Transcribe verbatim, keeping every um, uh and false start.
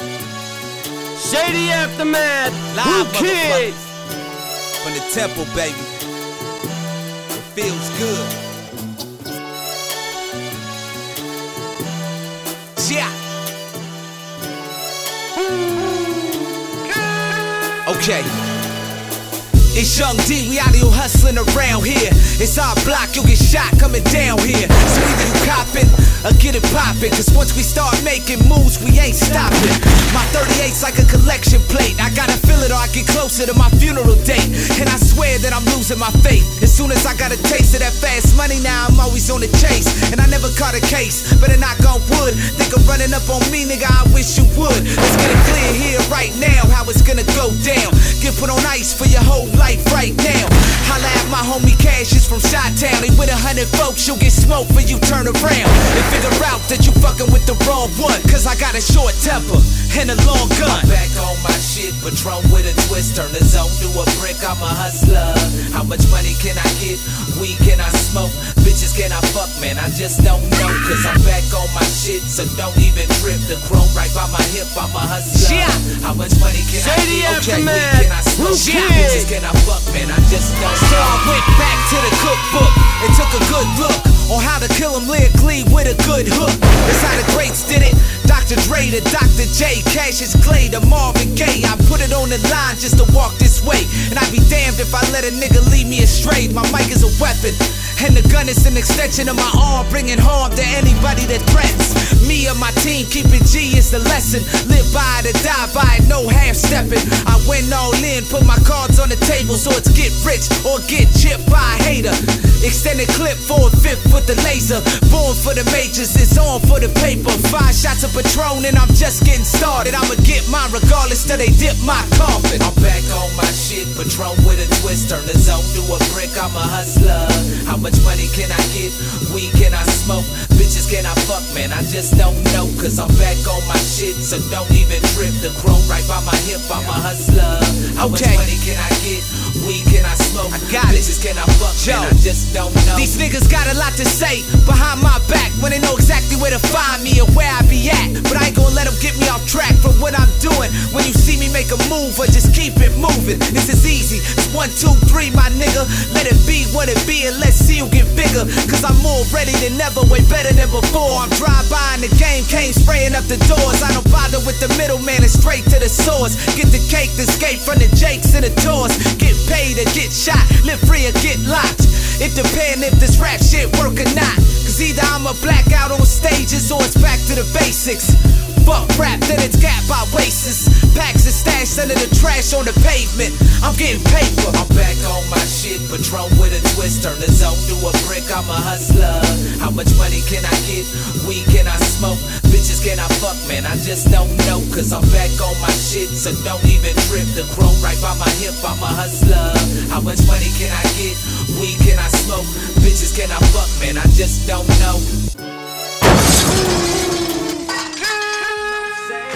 Shady Aftermath, Live, Who Kid? From the temple, baby. It feels good. Yeah. Okay. It's Young D, we out here hustling around here. It's our block, you'll get shot coming down here. So either you copping or get it poppin', cause once we start making moves, we ain't stopping. My thirty-eight's like a collection plate. I gotta feel it or I get closer to my funeral date. And I swear that I'm losing my faith. As soon as I got a taste of that fast money, now I'm always on the chase. And I never caught a case, better knock on wood. Think of running up on me, nigga, I wish you would. Let's get it clear here right now, how it's gonna go down. Get put on ice for your whole life right now. Holla at my homie Cassius from Chi-Town. He with a hundred folks, you'll get smoked for you turn around. And figure out that you fucking with the wrong one. Cause I got a short temper and a long gun. I'm back on my shit, Patron with a twist. Turn the zone to a brick, I'm a hustler. How much money can I get? Weed can I smoke? Bitches can I fuck? Man, I just don't know. Cause I'm back on my shit, so don't even trip. The chrome right by my hip, I'm a hustler. Yeah. How much money can Shady I get? Okay, weed Aftermath, can I smoke? Who Yeah. Kid? Bitches can I fuck? Man, I just don't know. So I went back to the cookbook and took a good look on how to kill him lyrically with a good hook. That's how the greats did it. Doctor Dre to Doctor J, Cassius Clay to Marvin Gaye. I put it on the line just to walk this way. And I'd be damned if I let a nigga lead me astray. My mic is a weapon, and the gun is an extension of my arm, bringing harm to anybody that threatens. Me or my team, keeping G is the lesson. Live by it or die by it, no half-stepping. I went all in, put my cards on the table, so it's get rich or get chipped by a hater. Extended clip, four fifth with the laser. Born for the majors, it's on for the paper. Five shots of Patron and I'm just getting started. I'ma get mine regardless till they dip my coffin. I'm back on my shit, Patron with a twist. Turn the zone to a brick, I'm a hustler. How much money can I get? Weed can I smoke? Bitches can I fuck? Man, I just don't know. Cause I'm back on my shit, so don't even trip. The chrome right by my hip, I'm a hustler. How much money can I get? Weed can I smoke? I got Bitches can I fuck? Man, I just don't know. These niggas got a lot to say behind my back when they know exactly where to find me or where I be at. But I ain't gonna let them get me off track from what I'm doing. When you see me make a move, or just keep it moving. This is easy. It's one, two, three, my nigga. Let it be what it be, and let's see you get bigger. Cause I'm more ready than ever, way better than before. I'm drive-by in the game, came spraying up the doors. I don't bother with the middleman, and straight to the source. Get the cake, escape from the Jakes and the tours. Get paid or get shot, live free or get locked. It depends if this rap shit work or not. Cause either I'm a blackout on stages or it's back to the basics. Fuck rap, then it's gat by wastes. Packs and stashed under the trash on the pavement. I'm getting paper. I'm back on my shit, Patron with a twist. Turn the zone to a brick, I'm a hustler. How much money can I get? Weed can I smoke? Bitches can I fuck? Man, I just don't know. Cause I'm back on my shit, so don't even trip. The chrome right by my hip, I'm a hustler. How much money can I get? Weed can I smoke? Bitches can I fuck? Man, I just don't know.